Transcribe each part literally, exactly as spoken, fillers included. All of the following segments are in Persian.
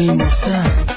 میمرسد.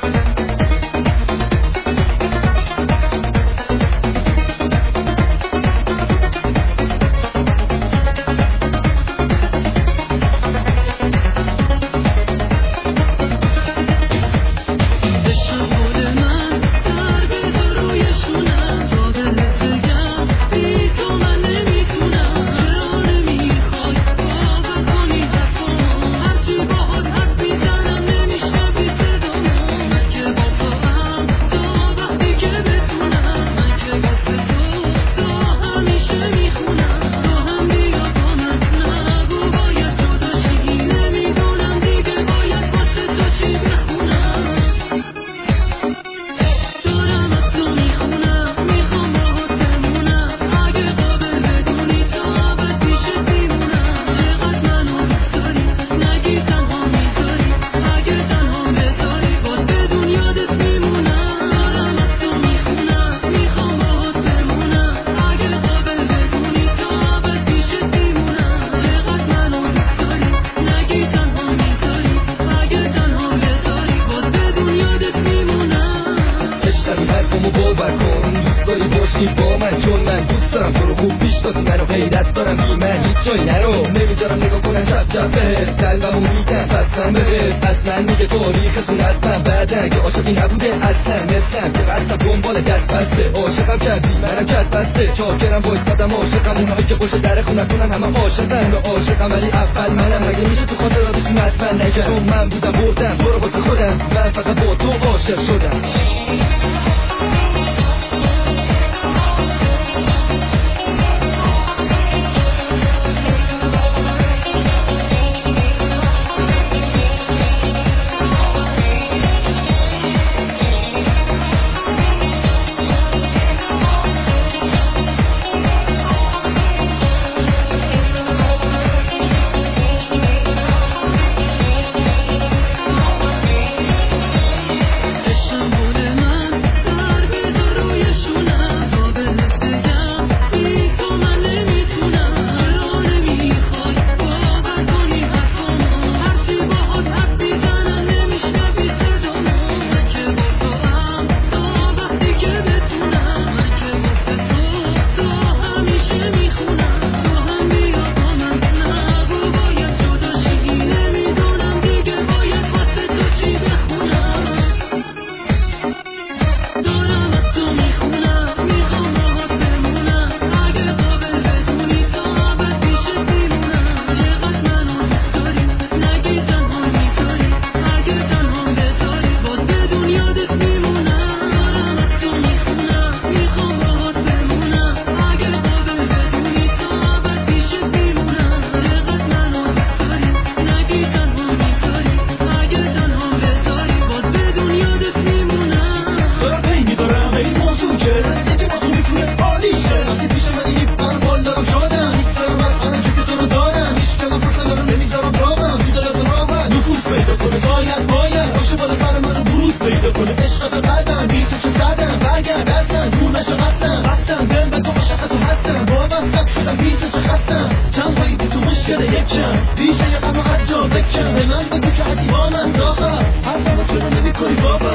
با من چون من دوست دارم تو رو خوب میشناسی منو غیرت دارم بی من هیچ جایی نرو نمیذارم نگاه کنن شب شب بهت قلبمو میگن پس من بهت پس من میگه تاریختون حتما بعدن که عاشقی نبوده اصلا مثلم که قصدم دنبال دست بسته عاشقم کردی منم کت بسته چاکرم وایسادم عاشقم اونایی که پشت در خونتونم همه عاشقن به عاشقم ولی اول منم مگه میشه تو خاطراتشون حتما نگم چون من بودم بردم تو رو واسه خودم من فقط با تو عاشق شدم. دیشه یه قم و حجا بکن به من بگو که حتی با من داخل هر دمو تو رو نمی کنی بابا